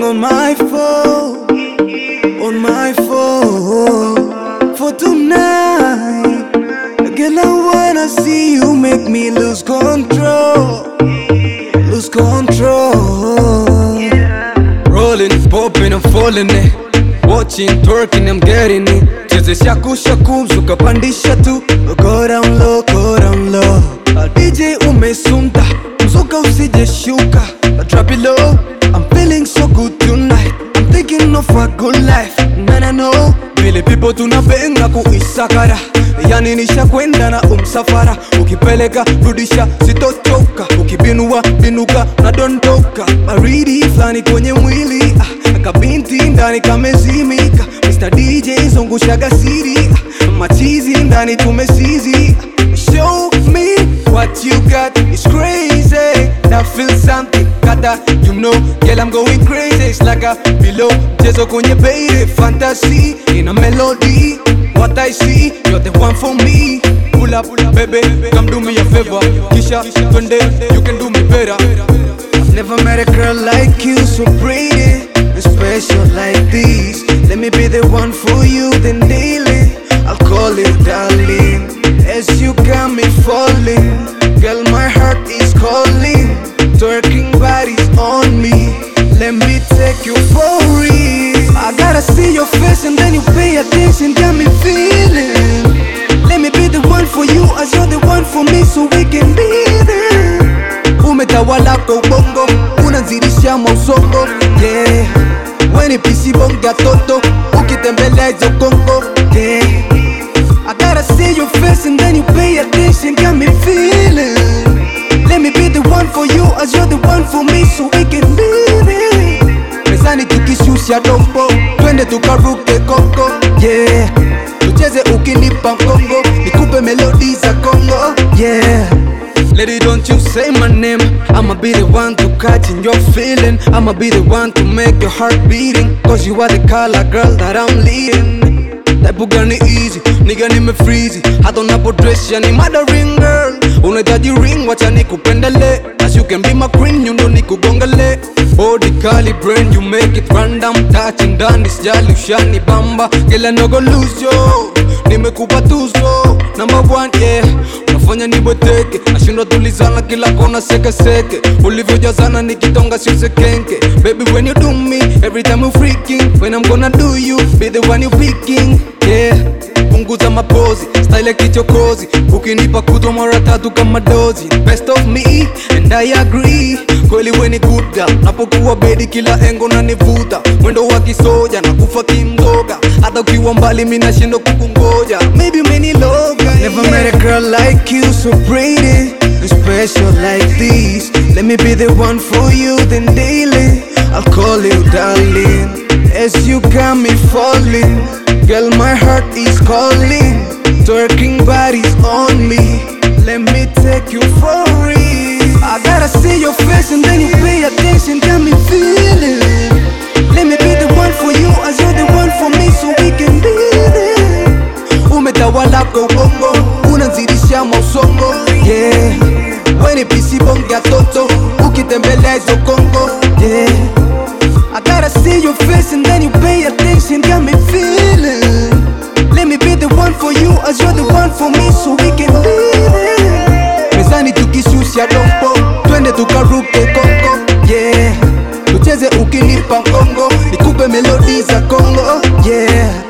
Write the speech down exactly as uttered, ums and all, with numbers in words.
on my phone, on my phone for tonight. Girl, I wanna see you make me lose control, lose control. Rolling, popping, I'm falling it. Watching, twerking, I'm getting it. Cheze shaku shaku, mzuka pandisha tu. Go down low, go down low. D J umesunda, mzuka usije shuka. Drop it low, I'm feeling so good tonight. I'm thinking of a good life, man I know. Vile people tunapenda kuisakara, yani nisha kwenda na umsafara. Ukipeleka, rudisha, sitochoka. Ukibinua, binuka, na dondoka. Baridi flani kwenye mwili, ah, kabinti ndani kamezimika. Mister D J zungusha gasiri, ah, machizi ndani tumesizi. Show me what you got, it's crazy. Now feel something, kata, you know. Girl, I'm going crazy, it's like a below. Jezo kwenye baby, fantasy in a melody. What I see, you're the one for me. Pull up, baby, come do me a favor. Kisha, twende, you can do me better. I've never met a girl like you, so pretty and special like this. Let me be the one for you, then daily I'll call you darling. As you got me falling, girl, my heart is calling. Twerking bodies on me, let me take you for real. I gotta see your face and then you pay attention, got me feeling. Let me be the one for you as you're the one for me, so we can be there. Umetawala kwa ubongo, unanzirisha mausongo, yeah. Weni pisi bonga toto, ukitembelea hizo Kongo, yeah. I gotta see your face and then you pay attention, got me feeling. Let me be the one for you as you're the one for me, so we can be there. Mezani tukishusha dombo, twende tukaruke koko, yeah. Tucheze ukinipa mkongo, nikupe melodi za Kongo, yeah. Lady, don't you say my name. I'ma be the one to catch in your feeling. I'ma be the one to make your heart beating. Cause you are the color girl that I'm leading. Type gani easy, nigga nime freezy. Hata unapodresha ni murdering girl. Unahitaji ring, wacha nikupendele. As you can be my queen, you know nikugongele. Body kali brain, you make it random. Touching down, sijali ushani bamba. Kila nogo lose yo, nimekupa tuzo. Number one, yeah. Unafanya nibweteke, nashindwa tulizana kila kona seke seke. Ulivyojazana nikitonga sio sekenke. Baby when you do me, every time you freaking. When I'm gonna do you, be the one you picking, yeah. Punguza mapozi, style kichokozi. Ukinipa kuto mara tatu kama dozi. Best of me, and I agree. Kweli we ni good girl, napokuwa bedi kila engo na nivuta. Mwendo wa kisoja, na kufa kimzoga. Hata ukiwa mbali mina shindo kukungoja. Maybe many loga, never yeah. Met a girl like you, so pretty and special like this. Let me be the one for you, then daily I'll call you darling. As you got me falling, girl, my heart is calling. Twerking bodies on me, let me take you for real. I gotta see your face and then you pay attention, got me feeling. Let me be the one for you as you're the one for me, so we can be there. Umetawala kwa ubongo, unanzirisha mausongo, yeah. Weni pisi bonga toto, ukitembelea hizo Kongo, yeah. I gotta see your face and then you pay attention, got me feeling. Let me be the one for you as you're the one for me, so we can be there. Mezani tukishusha dombo, twende tukaruke koko, yeah. Tucheze ukinipa mkongo, nikupe melodi za Kongo, yeah.